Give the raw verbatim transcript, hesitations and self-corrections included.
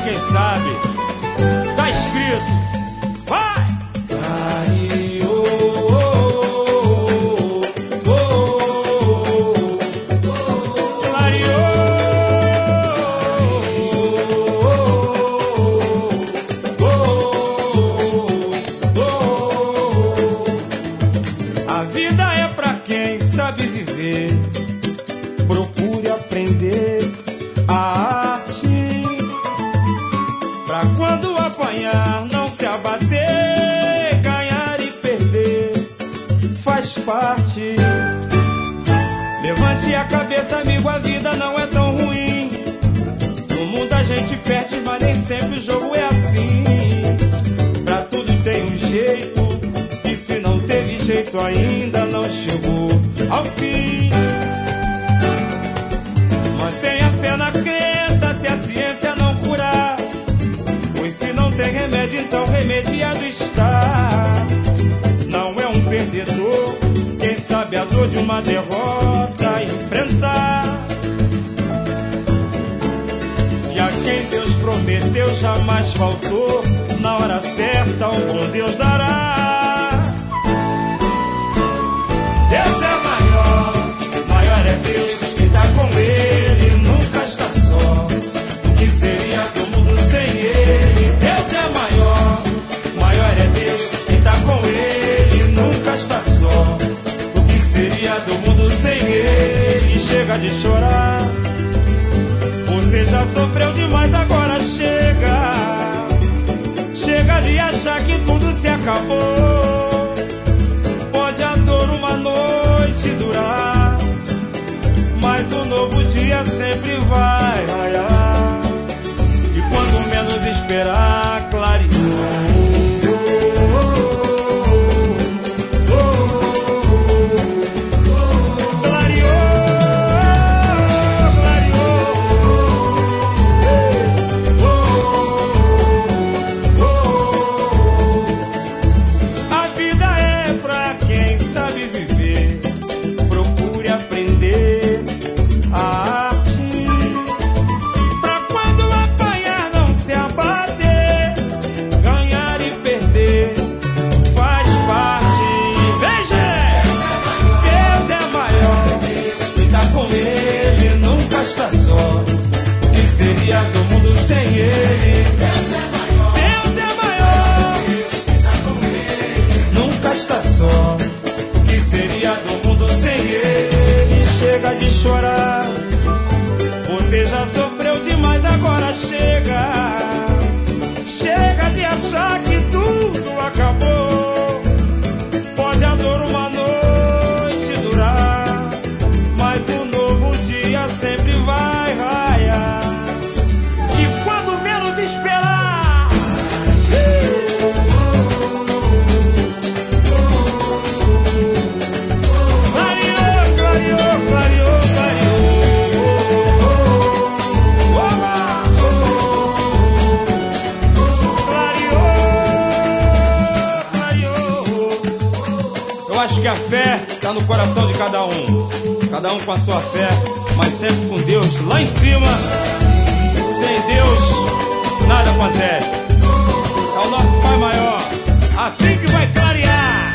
quem sabe. Tá escrito. Vai! A vida é pra quem sabe viver. Procure aprender a arte, pra quando apanhar não se abater. Ganhar e perder faz parte. Levante a cabeça, amigo, a vida não é tão ruim. No mundo a gente perde, mas nem sempre o jogo é assim. Pra tudo tem um jeito, e se não teve jeito ainda não chegou ao fim. Mantenha fé na crença se a ciência não curar, pois se não tem remédio, então remediado está. Não é um perdedor quem sabe a dor de uma derrota enfrentar. E a quem Deus prometeu jamais faltou, na hora certa o bom Deus dará. Deus é maior, maior é Deus, quem tá com Ele nunca está só. O que seria do mundo sem Ele? Deus é maior, maior é Deus, quem tá com Ele nunca está só. O que seria do mundo sem Ele? Chega de chorar, você já sofreu demais, agora chega. Chega de achar que tudo se acabou. Pode a dor uma noite durar, mas o novo dia sempre vai raiar. E quando menos esperar, clarear. Está só. O que seria do mundo sem Ele? Deus é maior, Deus é maior. Deus está com Ele, nunca está só. O que seria do mundo sem Ele? Chega de chorar, você já sofreu demais, agora chega. Chega de achar que tudo acabou. Pode a dor uma noite durar, mas o novo dia sempre vai raiar. E quando menos esperar, clareou, clareou, clareou, clareou. Oba! Clareou, clareou. Eu acho que a fé está no coração de cada um. Cada um com a sua fé, mas sempre com Deus lá em cima. Sem Deus, nada acontece. É o nosso Pai maior, assim que vai clarear.